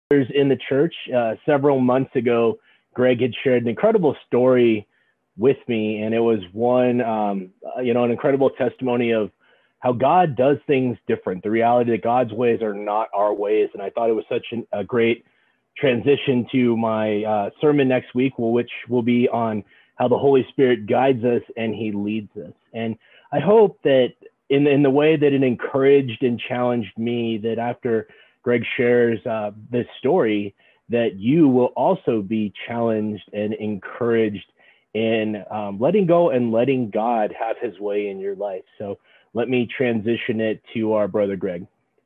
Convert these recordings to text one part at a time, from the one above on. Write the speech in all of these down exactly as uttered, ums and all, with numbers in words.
in the church. Uh, several months ago, Greg had shared an incredible story with me, and it was one, um, you know, an incredible testimony of how God does things different, the reality that God's ways are not our ways. And I thought it was such an, a great transition to my uh, sermon next week, which will be on how the Holy Spirit guides us and he leads us. And I hope that in, in the way that it encouraged and challenged me, that after Greg shares uh, this story, that you will also be challenged and encouraged in um, letting go and letting God have his way in your life. So let me transition it to our brother Greg.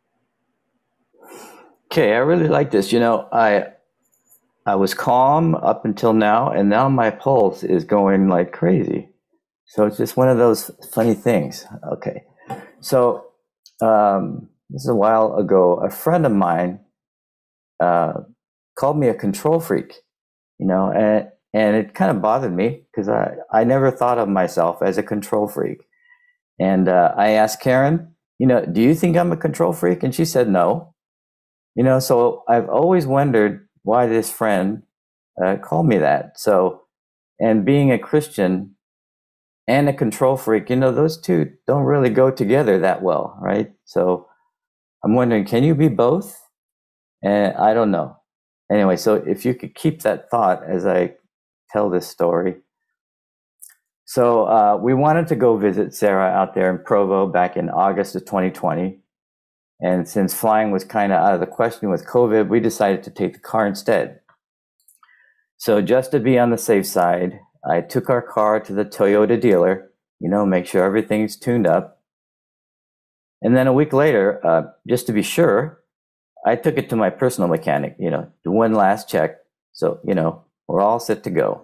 Okay, I really like this. You know, I I was calm up until now, and now my pulse is going like crazy. So it's just one of those funny things. Okay, so um, this is a while ago. A friend of mine uh, called me a control freak, you know, and and it kind of bothered me because I, I never thought of myself as a control freak. And uh, I asked Karen, you know, do you think I'm a control freak? And she said no. You know, so I've always wondered why this friend uh, called me that. So, and being a Christian and a control freak, you know, those two don't really go together that well, right? So I'm wondering, can you be both? And I don't know. Anyway, so if you could keep that thought as I tell this story. So uh, we wanted to go visit Sarah out there in Provo back in August of twenty twenty. And since flying was kind of out of the question with COVID, we decided to take the car instead. So just to be on the safe side, I took our car to the Toyota dealer, you know, make sure everything's tuned up. And then a week later, uh, just to be sure, I took it to my personal mechanic, you know, do one last check. So, you know, we're all set to go.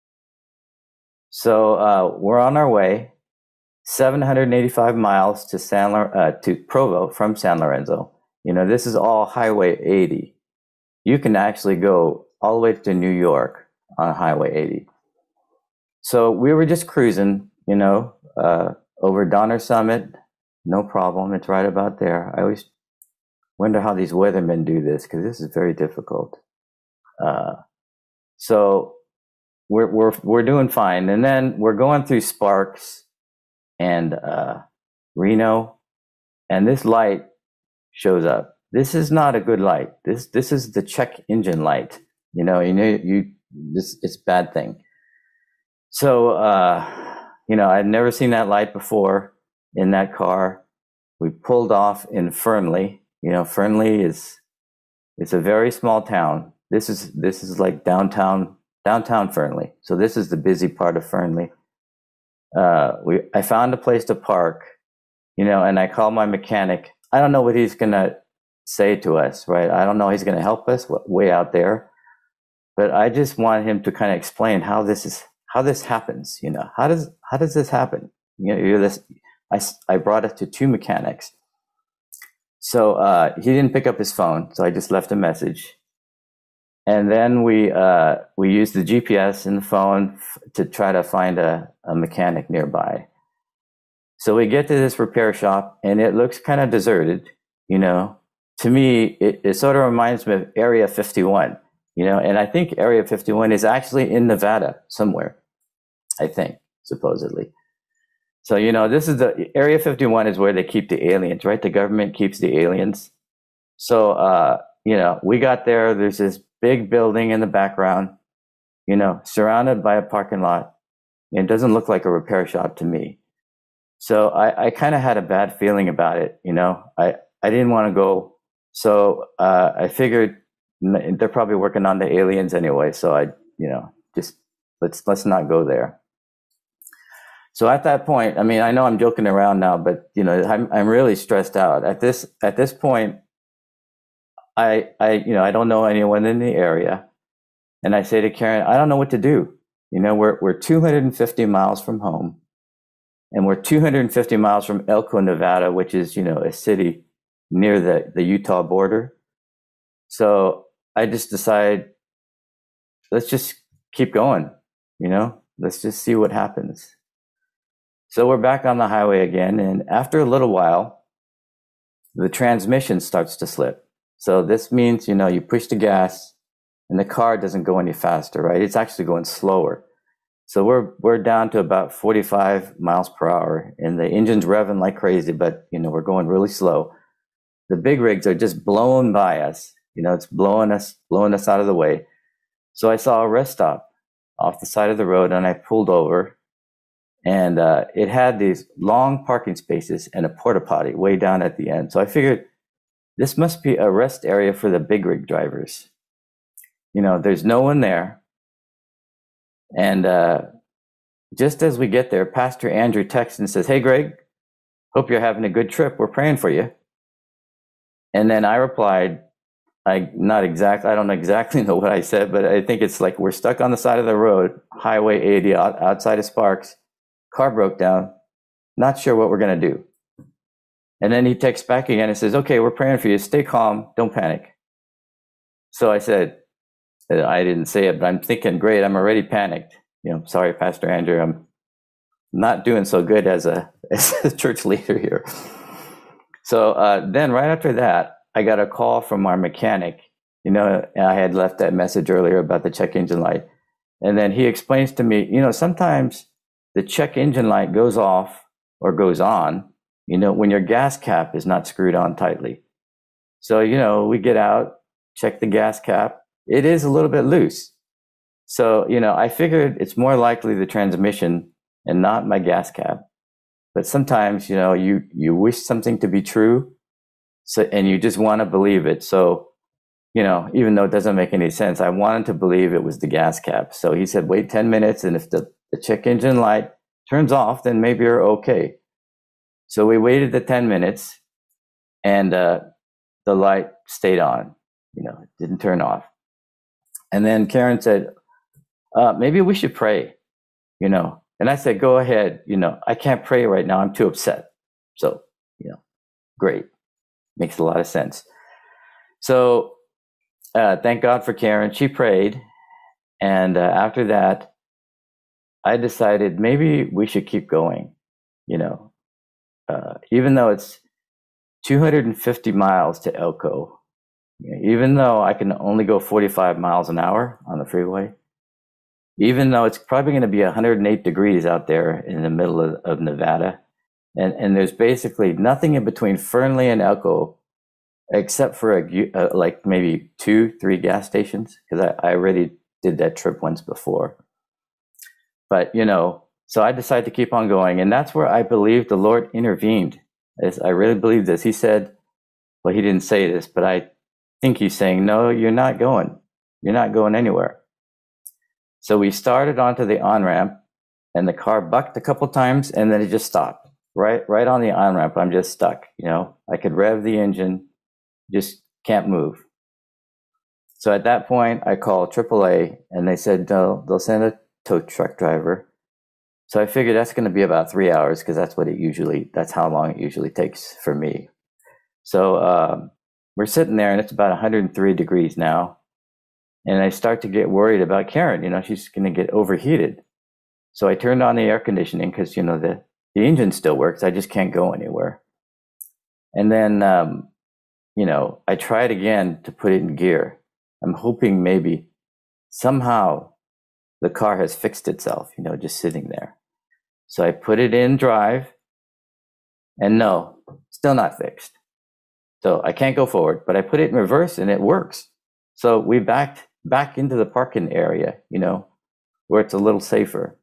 So uh, we're on our way, seven hundred eighty-five miles to San uh, to Provo from San Lorenzo. You know, this is all Highway eighty. You can actually go all the way to New York on Highway eighty. So we were just cruising, you know, uh, over Donner Summit. No problem. It's right about there. I always wonder how these weathermen do this because this is very difficult. Uh, so we're we're we're doing fine, and then we're going through Sparks and uh, Reno, and this light shows up. This is not a good light. This this is the check engine light. You know, you know, you this it's a bad thing. So uh, you know, I'd never seen that light before in that car. We pulled off in Fernley. You know, Fernley is it's a very small town. This is this is like downtown downtown Fernley. So this is the busy part of Fernley. Uh, we I found a place to park, you know, and I called my mechanic. I don't know what he's gonna say to us, right? I don't know he's gonna help us way out there, but I just want him to kind of explain how this is how this happens. You know, how does how does this happen? You know, you're this. I I brought it to two mechanics. So uh, he didn't pick up his phone, so I just left a message. And then we uh, we used the G P S in the phone f- to try to find a, a mechanic nearby. So we get to this repair shop, and it looks kind of deserted. You know, to me, it, it sort of reminds me of Area fifty-one. You know, and I think Area fifty-one is actually in Nevada somewhere. I think supposedly. So you know, this is the Area fifty-one is where they keep the aliens, right? The government keeps the aliens. So uh, you know, we got there. There's this big building in the background, you know, surrounded by a parking lot. It doesn't look like a repair shop to me. So I, I kind of had a bad feeling about it, you know. I, I didn't want to go. So uh, I figured they're probably working on the aliens anyway. So I, you know, just let's let's not go there. So at that point, I mean, I know I'm joking around now, but you know, I'm I'm really stressed out at this at this point. I, I, you know, I don't know anyone in the area. And I say to Karen, I don't know what to do. You know, we're, we're two hundred fifty miles from home, and we're two hundred fifty miles from Elko, Nevada, which is, you know, a city near the, the Utah border. So I just decide, let's just keep going, you know, let's just see what happens. So we're back on the highway again. And after a little while, the transmission starts to slip. So this means, you know, you push the gas and the car doesn't go any faster, right? It's actually going slower. So we're we're down to about forty-five miles per hour, and the engine's revving like crazy, but you know, we're going really slow. The big rigs are just blowing by us. You know, it's blowing us, blowing us out of the way. So I saw a rest stop off the side of the road, and I pulled over, and uh, it had these long parking spaces and a porta potty way down at the end. So I figured this must be a rest area for the big rig drivers. You know, there's no one there. And uh, just as we get there, Pastor Andrew texts and says, "Hey, Greg, hope you're having a good trip. We're praying for you." And then I replied, I not exactly, I don't exactly know what I said, but I think it's like, we're stuck on the side of the road, Highway eighty out, outside of Sparks. Car broke down. Not sure what we're going to do. And then he texts back again and says, "Okay, we're praying for you. Stay calm. Don't panic." So I said, I didn't say it, but I'm thinking, great, I'm already panicked. You know, sorry, Pastor Andrew, I'm not doing so good as a, as a church leader here. So uh, then right after that, I got a call from our mechanic. You know, I had left that message earlier about the check engine light. And then he explains to me, you know, sometimes the check engine light goes off or goes on, you know, when your gas cap is not screwed on tightly. So, you know, we get out, check the gas cap. It is a little bit loose. So, you know, I figured it's more likely the transmission and not my gas cap. But sometimes, you know, you, you wish something to be true, so, and you just want to believe it. So, you know, even though it doesn't make any sense, I wanted to believe it was the gas cap. So he said, wait ten minutes, and if the, the check engine light turns off, then maybe you're okay. So we waited the ten minutes, and uh, the light stayed on. You know, it didn't turn off. And then Karen said, uh, maybe we should pray, you know. And I said, go ahead. You know, I can't pray right now. I'm too upset. So, you know, great. Makes a lot of sense. So uh, thank God for Karen. She prayed. And uh, after that, I decided maybe we should keep going, you know, uh, even though it's two hundred fifty miles to Elko. Even though I can only go forty-five miles an hour on the freeway, even though it's probably going to be one hundred eight degrees out there in the middle of, of Nevada, and, and there's basically nothing in between Fernley and Elko except for a, uh, like maybe two, three gas stations, because I, I already did that trip once before. But, you know, so I decided to keep on going, and that's where I believe the Lord intervened. As I really believe this. He said, well, he didn't say this, but I think he's saying, no, you're not going. You're not going anywhere. So we started onto the on-ramp, and the car bucked a couple times, and then it just stopped. Right, right on the on-ramp, I'm just stuck. You know, I could rev the engine, just can't move. So at that point, I called triple A, and they said, no, they'll send a tow truck driver. So I figured that's going to be about three hours, because that's what it usually, that's how long it usually takes for me. So, um, we're sitting there, and it's about one hundred three degrees now. And I start to get worried about Karen. You know, she's going to get overheated. So I turned on the air conditioning because, you know, the, the engine still works. I just can't go anywhere. And then, um, you know, I tried again to put it in gear. I'm hoping maybe somehow the car has fixed itself, you know, just sitting there. So I put it in drive, and no, still not fixed. So I can't go forward, but I put it in reverse and it works. So we backed back into the parking area, you know, where it's a little safer.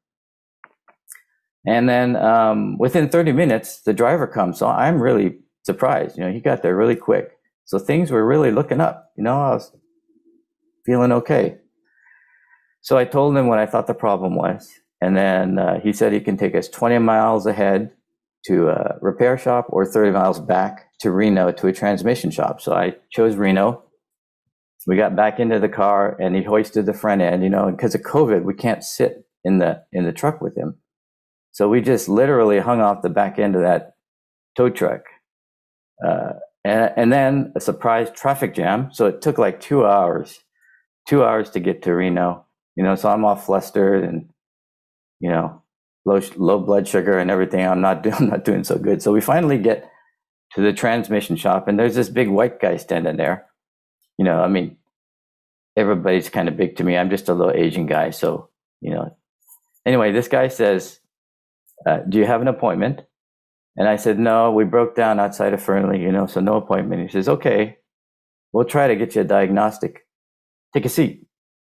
And then um, within thirty minutes, the driver comes. So I'm really surprised. You know, he got there really quick. So things were really looking up. You know, I was feeling okay. So I told him what I thought the problem was. And then uh, he said he can take us twenty miles ahead to a repair shop or thirty miles back to Reno to a transmission shop. So I chose Reno. We got back into the car, and he hoisted the front end, you know, and because of COVID, we can't sit in the in the truck with him. So we just literally hung off the back end of that tow truck. Uh, and, and then a surprise traffic jam. So it took like two hours, two hours to get to Reno, you know, so I'm all flustered and, you know, low, low blood sugar and everything. I'm not doing, I'm not doing so good. So we finally get to the transmission shop, and there's this big white guy standing there. you know, I mean, everybody's kind of big to me. I'm just a little Asian guy. So, you know, anyway, this guy says, uh, do you have an appointment? And I said, no, we broke down outside of Fernley, you know, so no appointment. He says, okay, we'll try to get you a diagnostic. Take a seat.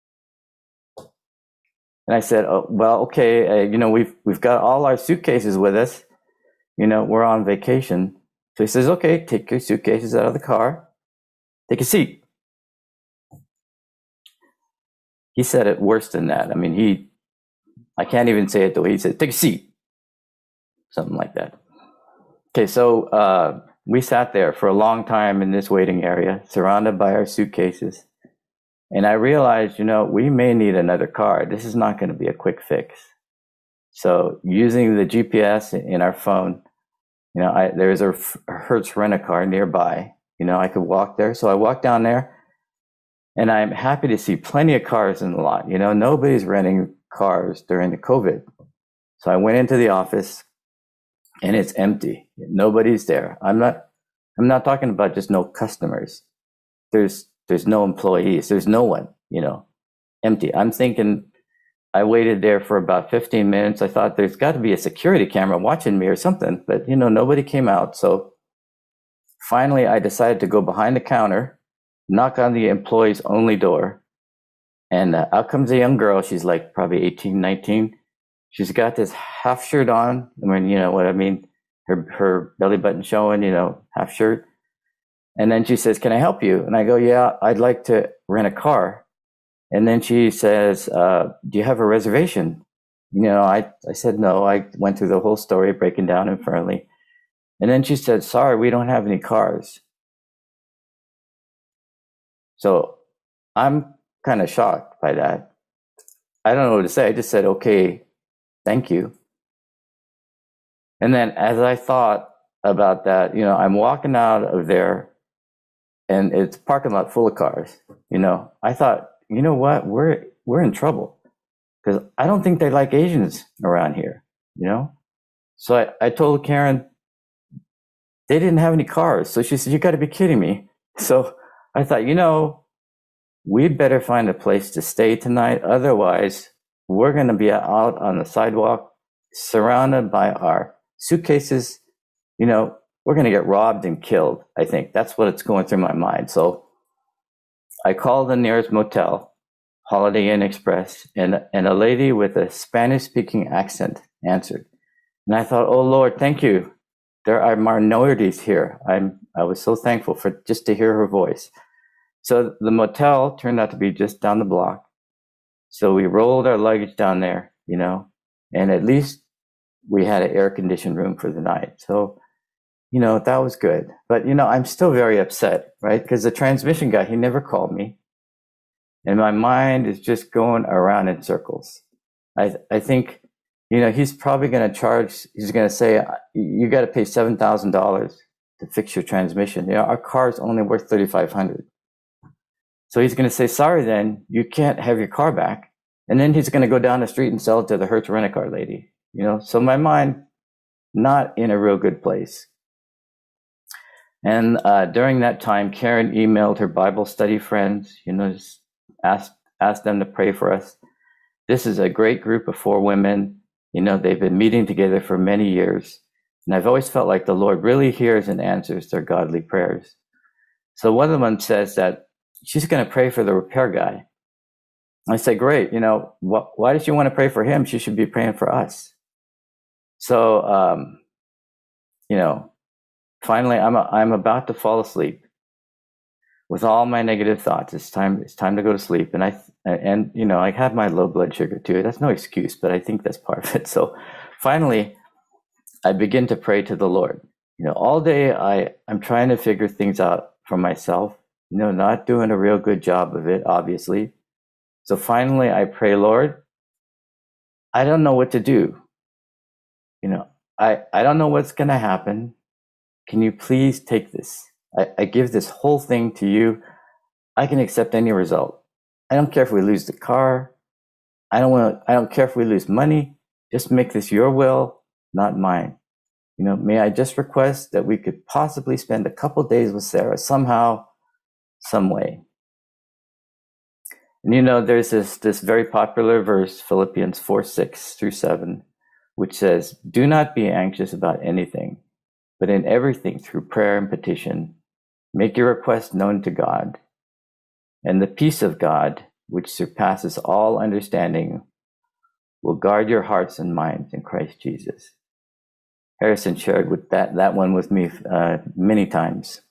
And I said, oh, well, okay, uh, you know, we've we've got all our suitcases with us. You know, we're on vacation. So he says, okay, take your suitcases out of the car. Take a seat. He said it worse than that. I mean, he, I can't even say it the way he said, take a seat. Something like that. Okay, so uh, we sat there for a long time in this waiting area, surrounded by our suitcases. And I realized, you know, we may need another car. This is not going to be a quick fix. So using the G P S in our phone, you know, I, there's a Hertz Rent-A-Car nearby. You know, I could walk there. So I walked down there, and I'm happy to see plenty of cars in the lot. You know, nobody's renting cars during the COVID. So I went into the office, and it's empty. Nobody's there. I'm not, I'm not talking about just no customers. There's, there's no employees. There's no one, you know, empty. I'm thinking, I waited there for about fifteen minutes. I thought there's got to be a security camera watching me or something, but you know, nobody came out. So finally I decided to go behind the counter, knock on the employees only door. And uh, out comes a young girl. She's like probably eighteen, nineteen. She's got this half shirt on. I mean, you know what I mean? Her, her belly button showing, you know, half shirt. And then she says, can I help you? And I go, yeah, I'd like to rent a car. And then she says, uh, do you have a reservation? You know, I, I said, no. I went through the whole story, breaking down in Fernley. And then she said, sorry, we don't have any cars. So I'm kind of shocked by that. I don't know what to say. I just said, okay, thank you. And then as I thought about that, you know, I'm walking out of there and it's a parking lot full of cars. You know, I thought, you know what, we're, we're in trouble because I don't think they like Asians around here, you know? So I, I told Karen, they didn't have any cars. So she said, you got to be kidding me. So I thought, you know, we'd better find a place to stay tonight. Otherwise, we're going to be out on the sidewalk, surrounded by our suitcases. You know, we're going to get robbed and killed. I think that's what it's going through my mind. So I called the nearest motel, Holiday Inn Express, and, and a lady with a Spanish-speaking accent answered. And I thought, oh, Lord, thank you. There are minorities here. I'm, I was so thankful for just to hear her voice. So the motel turned out to be just down the block. So we rolled our luggage down there, you know, and at least we had an air-conditioned room for the night. So, you know, that was good. But, you know, I'm still very upset, right? Because the transmission guy, he never called me. And my mind is just going around in circles. I I think, you know, he's probably going to charge, he's going to say, you got to pay seven thousand dollars to fix your transmission. You know, our car's only worth thirty-five hundred dollars. So he's going to say, sorry, then you can't have your car back. And then he's going to go down the street and sell it to the Hertz Rent-A-Car lady. You know, so my mind, not in a real good place. And uh, during that time, Karen emailed her Bible study friends, you know, just asked, asked them to pray for us. This is a great group of four women. You know, they've been meeting together for many years. And I've always felt like the Lord really hears and answers their godly prayers. So one of them says that she's going to pray for the repair guy. I say, great. You know, wh- why does she want to pray for him? She should be praying for us. So, um, you know, finally, I'm a, I'm about to fall asleep with all my negative thoughts. It's time. It's time to go to sleep. And I and you know, I have my low blood sugar too. That's no excuse, but I think that's part of it. So, finally, I begin to pray to the Lord. You know, all day I I'm trying to figure things out for myself. You know, not doing a real good job of it, obviously. So finally, I pray, Lord, I don't know what to do. You know, I I don't know what's going to happen. Can you please take this? I, I give this whole thing to you. I can accept any result. I don't care if we lose the car. I don't want. I don't care if we lose money. Just make this your will, not mine. You know, may I just request that we could possibly spend a couple days with Sarah somehow, some way. And you know, there's this, this very popular verse, Philippians four, six through seven, which says, "Do not be anxious about anything, but in everything through prayer and petition, make your requests known to God. And the peace of God, which surpasses all understanding, will guard your hearts and minds in Christ Jesus." Harrison shared with that, that one with me uh, many times.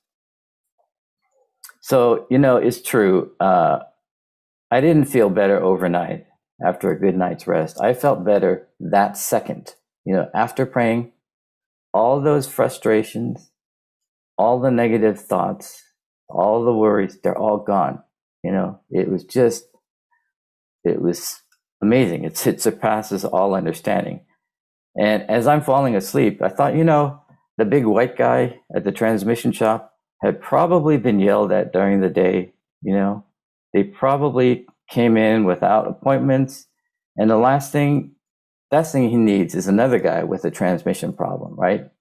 So, you know, it's true. Uh, I didn't feel better overnight after a good night's rest. I felt better that second. You know, after praying, all those frustrations, all the negative thoughts, all the worries, they're all gone. You know, it was just, it was amazing. It's, it surpasses all understanding. And as I'm falling asleep, I thought, you know, the big white guy at the transmission shop had probably been yelled at during the day. You know, they probably came in without appointments. And the last thing, last thing he needs is another guy with a transmission problem, right?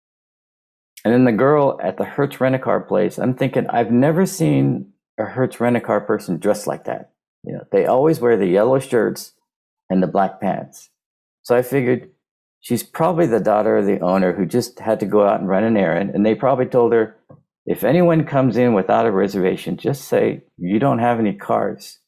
And then the girl at the Hertz Rent-A-Car place, I'm thinking, I've never seen a Hertz Rent-A-Car person dressed like that. You know, they always wear the yellow shirts and the black pants. So I figured she's probably the daughter of the owner who just had to go out and run an errand. And they probably told her, if anyone comes in without a reservation, just say, you don't have any cars.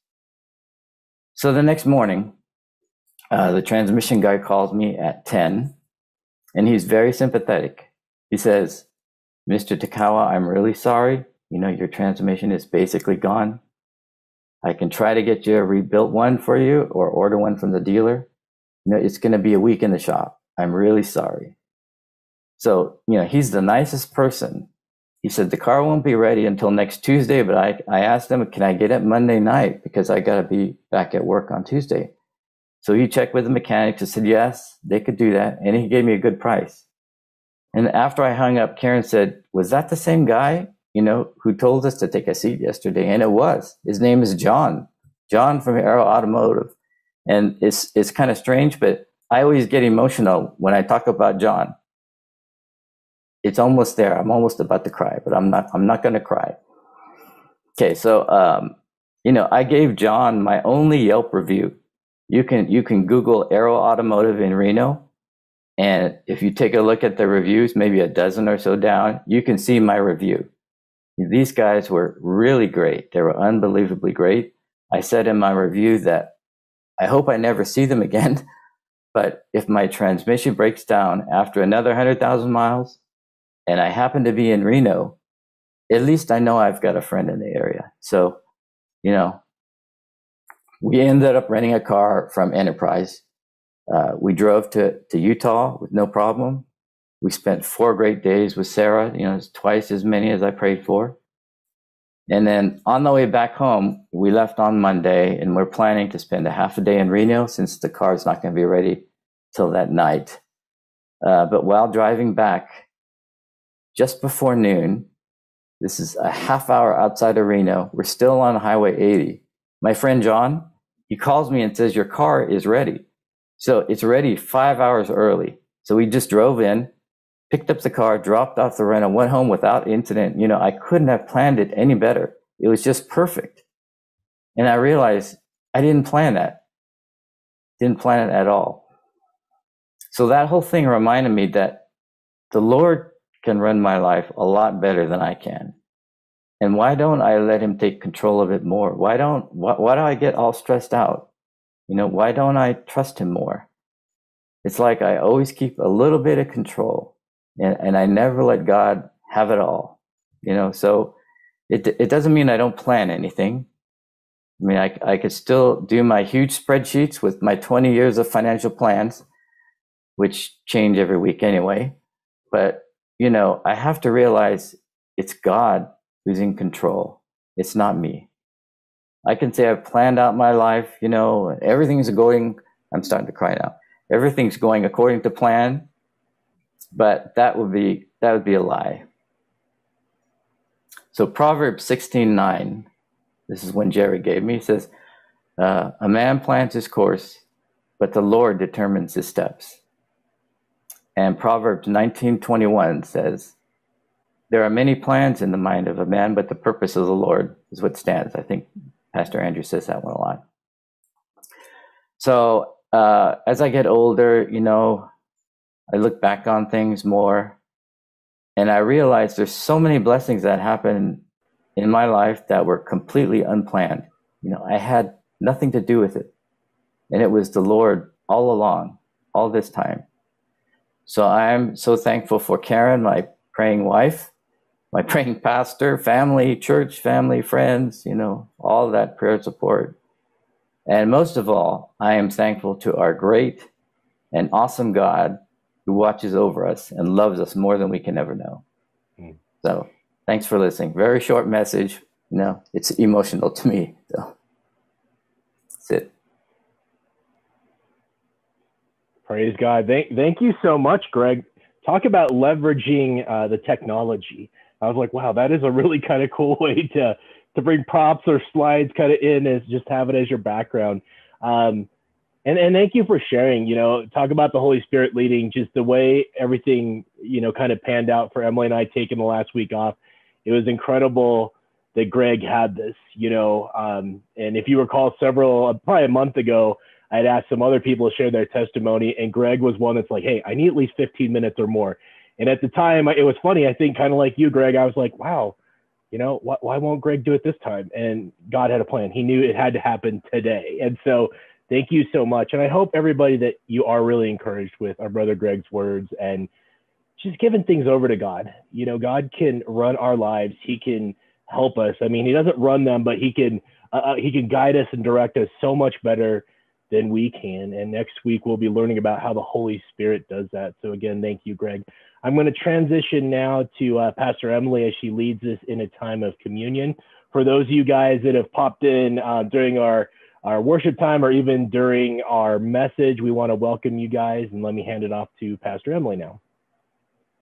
So the next morning, uh, the transmission guy calls me at ten, and he's very sympathetic. He says, "Mister Takawa, I'm really sorry. You know, your transmission is basically gone. I can try to get you a rebuilt one for you or order one from the dealer. You know, it's going to be a week in the shop. I'm really sorry." So, you know, he's the nicest person. He said, the car won't be ready until next Tuesday, but I, I asked him, can I get it Monday night? Because I got to be back at work on Tuesday. So he checked with the mechanics and said, yes, they could do that. And he gave me a good price. And after I hung up, Karen said, was that the same guy, you know, who told us to take a seat yesterday? And it was. His name is John, John from Arrow Automotive. And it's, it's kind of strange, but I always get emotional when I talk about John. It's almost there. I'm almost about to cry, but I'm not, I'm not going to cry. Okay. So, um, you know, I gave John my only Yelp review. You can, you can Google Arrow Automotive in Reno. And if you take a look at the reviews, maybe a dozen or so down, you can see my review. These guys were really great. They were unbelievably great. I said in my review that I hope I never see them again, but if my transmission breaks down after another one hundred thousand miles, and I happen to be in Reno, at least I know I've got a friend in the area. So, you know, we ended up renting a car from Enterprise. Uh, we drove to, to Utah with no problem. We spent four great days with Sarah, you know, it's twice as many as I prayed for. And then on the way back home, we left on Monday, and we're planning to spend a half a day in Reno since the car's not going to be ready till that night. Uh, but while driving back, just before noon, this is a half hour outside of Reno, we're still on Highway eighty. My friend John, he calls me and says, your car is ready. So it's ready five hours early. So we just drove in, picked up the car, dropped off the rental, went home without incident. You know, I couldn't have planned it any better. It was just perfect. And I realized I didn't plan that. Didn't plan it at all. So that whole thing reminded me that the Lord can run my life a lot better than I can. And why don't I let him take control of it more? Why don't, why, why do I get all stressed out? You know, why don't I trust him more? It's like I always keep a little bit of control, and, and I never let God have it all. You know, so it it doesn't mean I don't plan anything. I mean, I, I could still do my huge spreadsheets with my twenty years of financial plans, which change every week anyway. But, you know, I have to realize it's God who's in control. It's not me. I can say I've planned out my life, you know, everything's going, I'm starting to cry now. Everything's going according to plan, but that would be, that would be a lie. So Proverbs sixteen nine, this is when Jerry gave me, he says, uh, a man plans his course, but the Lord determines his steps. And Proverbs nineteen twenty-one says, there are many plans in the mind of a man, but the purpose of the Lord is what stands. I think Pastor Andrew says that one a lot. So uh, as I get older, you know, I look back on things more, and I realize there's so many blessings that happen in my life that were completely unplanned. You know, I had nothing to do with it. And it was the Lord all along, all this time. So I'm so thankful for Karen, my praying wife, my praying pastor, family, church, family, friends, you know, all that prayer support. And most of all, I am thankful to our great and awesome God who watches over us and loves us more than we can ever know. Mm. So thanks for listening. Very short message. You know, it's emotional to me. So that's it. Praise God. Thank, thank you so much, Greg. Talk about leveraging uh, the technology. I was like, wow, that is a really kind of cool way to, to bring props or slides kind of in, as just have it as your background. Um, and, and thank you for sharing, you know, talk about the Holy Spirit leading, just the way everything, you know, kind of panned out for Emily and I taking the last week off. It was incredible that Greg had this, you know, um, and if you recall several, uh, probably a month ago, I'd asked some other people to share their testimony, and Greg was one that's like, hey, I need at least fifteen minutes or more. And at the time, it was funny. I think kind of like you, Greg, I was like, wow, you know, why, why won't Greg do it this time? And God had a plan. He knew it had to happen today. And so thank you so much. And I hope everybody that you are really encouraged with our brother Greg's words and just giving things over to God. You know, God can run our lives. He can help us. I mean, he doesn't run them, but he can, uh, he can guide us and direct us so much better than we can. And next week, we'll be learning about how the Holy Spirit does that. So again, thank you, Greg. I'm going to transition now to uh, Pastor Emily as she leads us in a time of communion. For those of you guys that have popped in uh, during our, our worship time or even during our message, we want to welcome you guys, and let me hand it off to Pastor Emily now.